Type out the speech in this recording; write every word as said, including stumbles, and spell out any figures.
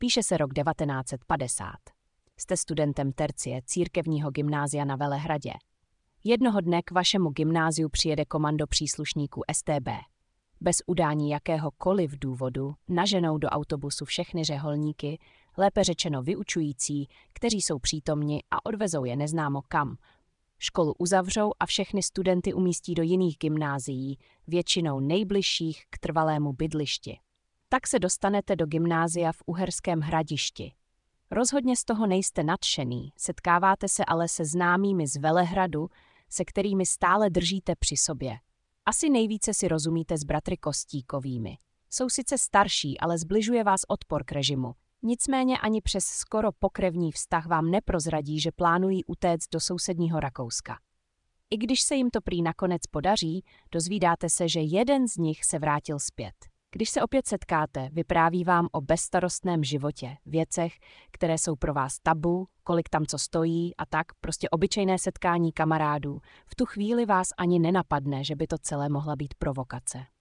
Píše se rok devatenáct set padesát. Jste studentem tercie církevního gymnázia na Velehradě. Jednoho dne k vašemu gymnáziu přijede komando příslušníků S T B. Bez udání jakéhokoliv důvodu naženou do autobusu všechny řeholníky, lépe řečeno vyučující, kteří jsou přítomni a odvezou je neznámo kam. Školu uzavřou a všechny studenty umístí do jiných gymnázií, většinou nejbližších k trvalému bydlišti. Tak se dostanete do gymnázia v Uherském Hradišti. Rozhodně z toho nejste nadšený, setkáváte se ale se známými z Velehradu, se kterými stále držíte při sobě. Asi nejvíce si rozumíte s bratry Kostíkovými. Jsou sice starší, ale zbližuje vás odpor k režimu. Nicméně ani přes skoro pokrevní vztah vám neprozradí, že plánují utéct do sousedního Rakouska. I když se jim to prý nakonec podaří, dozvídáte se, že jeden z nich se vrátil zpět. Když se opět setkáte, vypráví vám o bezstarostném životě, věcech, které jsou pro vás tabu, kolik tam co stojí a tak, prostě obyčejné setkání kamarádů. V tu chvíli vás ani nenapadne, že by to celé mohla být provokace.